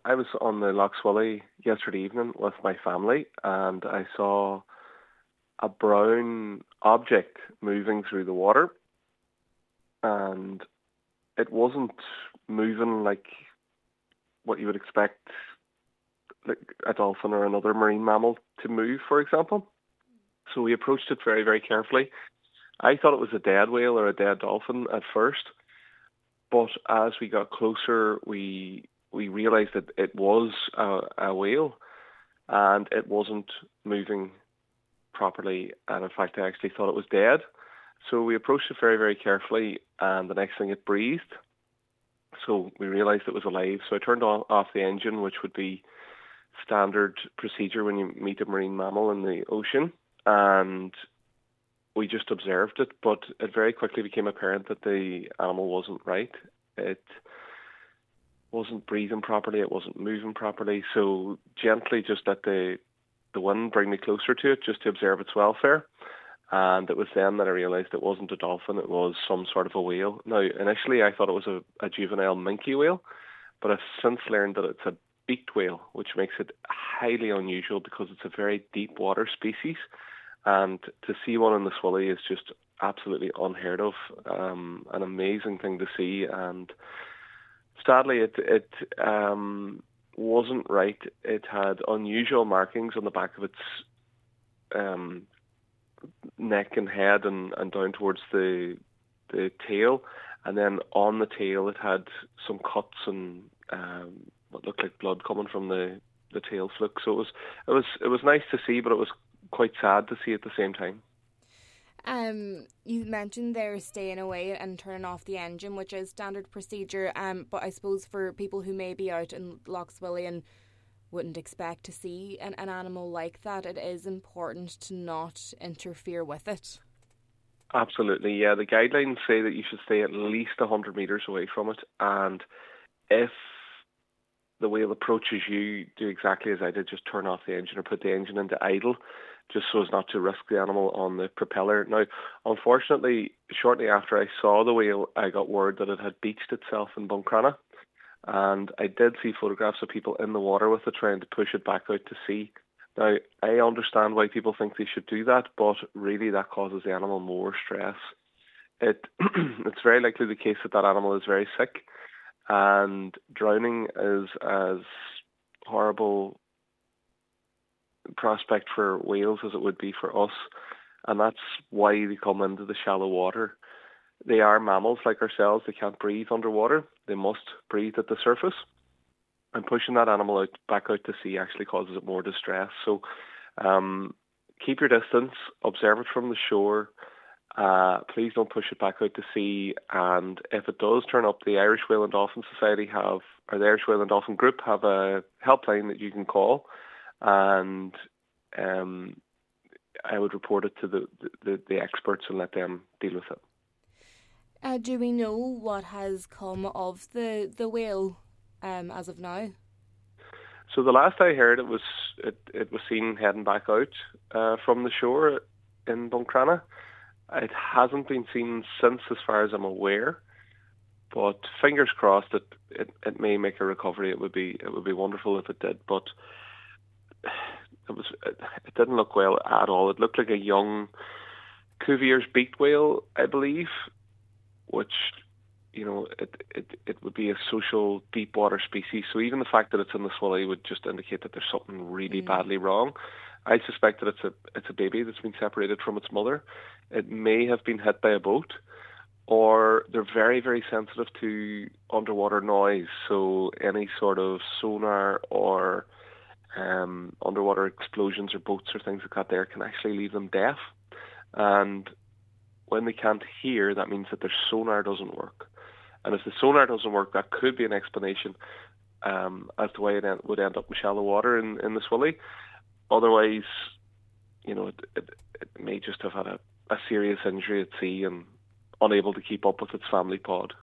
I was on the Lough Swilly yesterday evening with my family, and I saw a brown object moving through the water, and it wasn't moving like what you would expect, like a dolphin or another marine mammal to move, for example. So we approached it very, very carefully. I thought it was a dead whale or a dead dolphin at first, but as we got closer, we realised that it was a whale, and it wasn't moving properly. And in fact, I actually thought it was dead. So we approached it very, very carefully, and the next thing it breathed. So we realised it was alive. So I turned off the engine, which would be standard procedure when you meet a marine mammal in the ocean, and we just observed it. But it very quickly became apparent that the animal wasn't right. It wasn't breathing properly, it wasn't moving properly. So gently just let the wind bring me closer to it just to observe its welfare. And it was then that I realised it wasn't a dolphin, it was some sort of a whale. Now, initially I thought it was a juvenile minke whale, but I've since learned that it's a beaked whale, which makes it highly unusual because it's a very deep water species. And to see one in the Swilly is just absolutely unheard of, an amazing thing to see. And sadly, it wasn't right. It had unusual markings on the back of its neck and head and down towards the tail, and then on the tail it had some cuts and what looked like blood coming from the tail fluke. So it was nice to see, but it was quite sad to see at the same time. You mentioned there staying away and turning off the engine, which is standard procedure. But I suppose for people who may be out in Lough Swilly and wouldn't expect to see an animal like that, it is important to not interfere with it. Absolutely, yeah. The guidelines say that you should stay at least 100 metres away from it, and if the whale approaches you, do exactly as I did, just turn off the engine or put the engine into idle, just so as not to risk the animal on the propeller. Now, unfortunately, shortly after I saw the whale, I got word that it had beached itself in Buncrana, and I did see photographs of people in the water with it trying to push it back out to sea. Now, I understand why people think they should do that, but really that causes the animal more stress. It's very likely the case that animal is very sick, and drowning is as horrible prospect for whales as it would be for us, and that's why they come into the shallow water. They are mammals like ourselves. They can't breathe underwater. They must breathe at the surface. And pushing that animal back out to sea actually causes it more distress. So keep your distance, observe it from the shore. Please don't push it back out to sea. And if it does turn up, the Irish Whale and Dolphin Society or the Irish Whale and Dolphin Group have a helpline that you can call, and I would report it to the experts and let them deal with it. Do we know what has come of the whale as of now? So the last I heard, it was seen heading back out from the shore in Buncrana. It hasn't been seen since, as far as I'm aware. But fingers crossed that it may make a recovery. It would be wonderful if it did. But it didn't look well at all. It looked like a young Cuvier's beaked whale, I believe, which, you know, it would be a social deep water species. So even the fact that it's in the Swilly would just indicate that there's something really badly wrong. I suspect that it's a baby that's been separated from its mother. It may have been hit by a boat, or they're very, very sensitive to underwater noise. So any sort of sonar or underwater explosions or boats or things like that there can actually leave them deaf. And when they can't hear, that means that their sonar doesn't work. And if the sonar doesn't work, that could be an explanation as to why it would end up in shallow water in the Swilly. Otherwise, you know, it may just have had a serious injury at sea and unable to keep up with its family pod.